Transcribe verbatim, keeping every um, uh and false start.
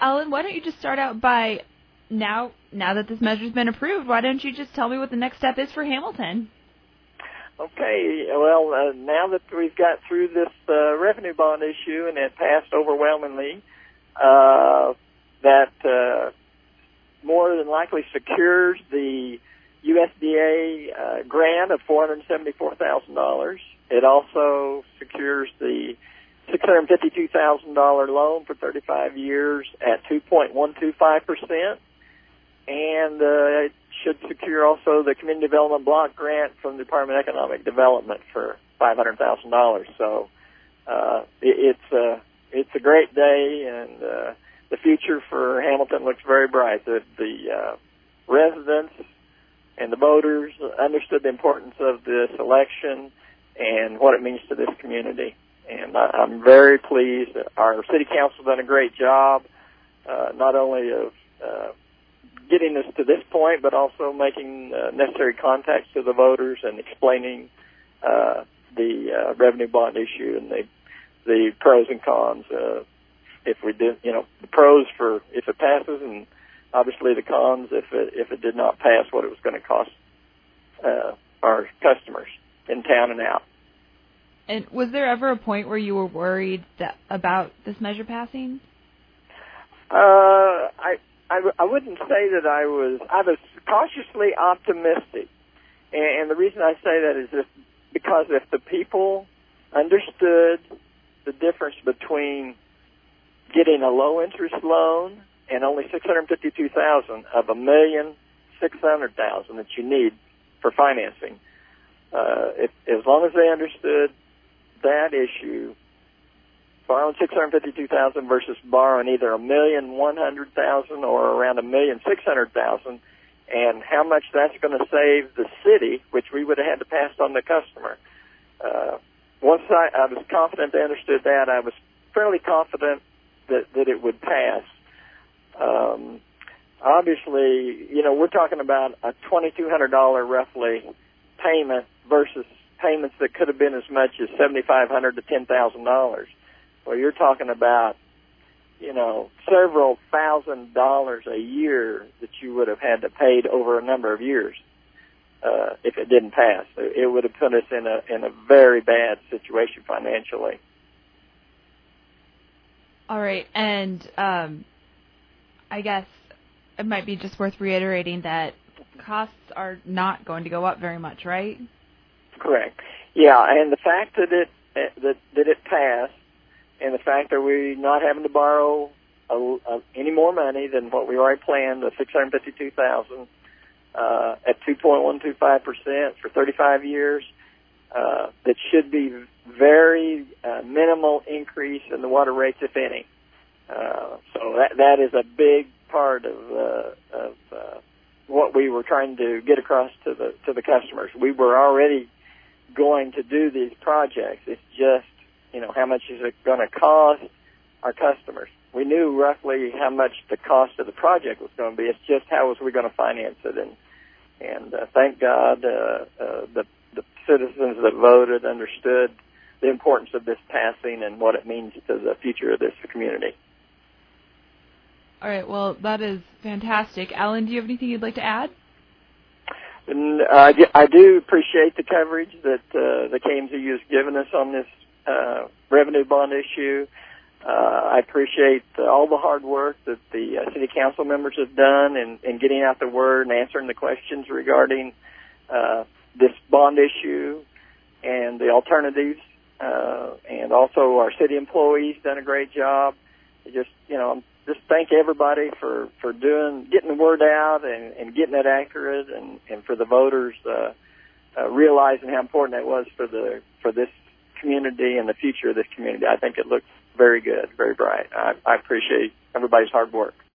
Alan, why don't you just start out by, now now that this measure's been approved, why don't you just tell me what the next step is for Hamilton? Okay, well, uh, now that we've got through this uh, revenue bond issue and it passed overwhelmingly, uh, that uh, more than likely secures the U S D A uh, grant of four hundred seventy-four thousand dollars. It also secures the six hundred fifty-two thousand dollars loan for thirty-five years at two point one two five percent. And uh, it should secure also the Community Development Block Grant from the Department of Economic Development for five hundred thousand dollars. So uh, it, it's, uh, it's a great day, and uh, the future for Hamilton looks very bright. The, the uh, residents and the voters understood the importance of this election and what it means to this community. And I, I'm very pleased that our city council has done a great job, uh, not only of uh, getting us to this point, but also making uh, necessary contacts to the voters and explaining uh, the uh, revenue bond issue and the the pros and cons. Uh, if we did, you know, the pros for if it passes, and obviously the cons if it if it did not pass, what it was going to cost uh, our customers in town and out. And was there ever a point where you were worried that, about this measure passing? Uh, I. I, I wouldn't say that I was, I was cautiously optimistic. And, and the reason I say that is if, because if the people understood the difference between getting a low-interest loan and only six hundred fifty-two thousand dollars of a million six hundred thousand dollars that you need for financing, uh, if, as long as they understood that issue, borrowing six hundred fifty-two thousand dollars versus borrowing either a million one hundred thousand dollars or around a million six hundred thousand dollars, and how much that's going to save the city, which we would have had to pass on the customer. Uh, once I, I was confident they understood that, I was fairly confident that, that it would pass. Um, obviously, you know, we're talking about a twenty-two hundred dollars roughly payment versus payments that could have been as much as seventy-five hundred dollars to ten thousand dollars. Well, you're talking about, you know, several thousand dollars a year that you would have had to pay over a number of years uh, if it didn't pass. It would have put us in a in a very bad situation financially. All right, and um, I guess it might be just worth reiterating that costs are not going to go up very much, right? Correct. Yeah, and the fact that it that that it passed, and the fact that we're not having to borrow a, a, any more money than what we already planned, the six hundred fifty-two thousand dollars uh, at two point one two five percent for thirty-five years, uh, that should be very uh, minimal increase in the water rates, if any. Uh, so that that is a big part of, uh, of uh, what we were trying to get across to the to the customers. We were already going to do these projects. It's just, you know, how much is it going to cost our customers? We knew roughly how much the cost of the project was going to be. It's just how was we going to finance it. And and uh, thank God uh, uh, the, the citizens that voted understood the importance of this passing and what it means to the future of this community. All right, well, that is fantastic. Alan, do you have anything you'd like to add? And, uh, I do appreciate the coverage that uh, the K M Z U has given us on this uh, revenue bond issue. Uh, I appreciate uh, all the hard work that the uh, city council members have done in, in getting out the word and answering the questions regarding uh, this bond issue and the alternatives. Uh, and also our city employees done a great job. Just, you know, just thank everybody for, for doing, getting the word out and, and getting it accurate, and, and for the voters uh, uh, realizing how important that was for the for this community and the future of this community. I think it looks very good, very bright. I, I appreciate everybody's hard work.